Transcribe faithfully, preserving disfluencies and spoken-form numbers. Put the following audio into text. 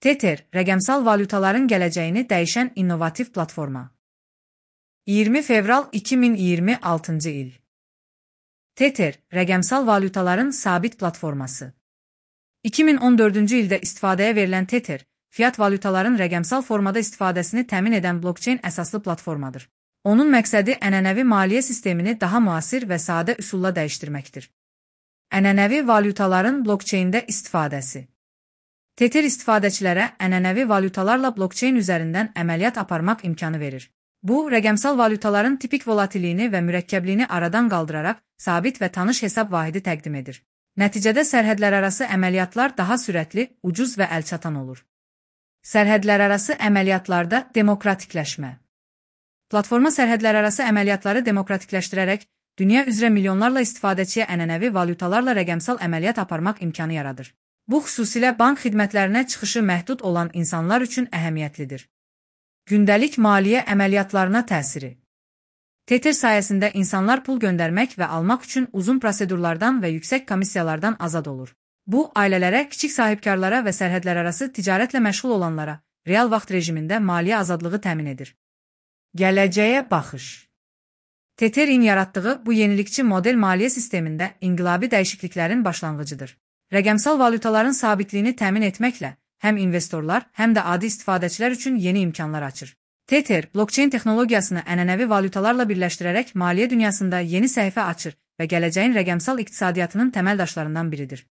Tether, rəqəmsal valyutaların gələcəyini dəyişən innovativ platforma. iyirmi fevral iki min iyirmi altıncı il. Tether, rəqəmsal valyutaların sabit platforması. iki min on dördüncü ildə istifadəyə verilən Tether, fiat valyutaların rəqəmsal formada istifadəsini təmin edən blockchain əsaslı platformadır. Onun məqsədi ənənəvi maliyyə sistemini daha müasir və sadə üsulla dəyişdirməkdir. Ənənəvi valyutaların blockchaində istifadəsi. Tether istifadəçilərə ənənəvi valyutalarla blockchain üzərindən əməliyyat aparmaq imkanı verir. Bu, rəqəmsal valyutaların tipik volatiliyini və mürəkkəbliyini aradan qaldıraraq sabit və tanış hesab vahidi təqdim edir. Nəticədə sərhədlərarası əməliyyatlar daha sürətli, ucuz və əlçatan olur. Sərhədlərarası əməliyyatlarda demokratikləşmə. Platforma sərhədlərarası əməliyyatları demokratikləşdirərək, dünya üzrə milyonlarla istifadəçiyə ənənəvi valyutalarla rəqəmsal əməliyyat aparmaq imkanı yaradır. Bu xüsusilə bank xidmətlərinə çıxışı məhdud olan insanlar üçün əhəmiyyətlidir. Gündəlik maliyyə əməliyyatlarına təsiri. Tether sayəsində insanlar pul göndərmək və almaq üçün uzun prosedurlardan və yüksək komissiyalardan azad olur. Bu, ailələrə, kiçik sahibkarlara və sərhədlərarası ticarətlə məşğul olanlara real vaxt rejimində maliyyə azadlığı təmin edir. Gələcəyə baxış. Tether'in yaratdığı bu yenilikçi model maliyyə sistemində inqilabi dəyişikliklərin başlanğıcıdır. Rəqəmsal valyutaların sabitliyini təmin etməklə həm investorlar, həm də adi istifadəçilər üçün yeni imkanlar açır. Tether, blockchain texnologiyasını ənənəvi valyutalarla birləşdirərək maliyyə dünyasında yeni səhifə açır və gələcəyin rəqəmsal iqtisadiyyatının təməl daşlarından biridir.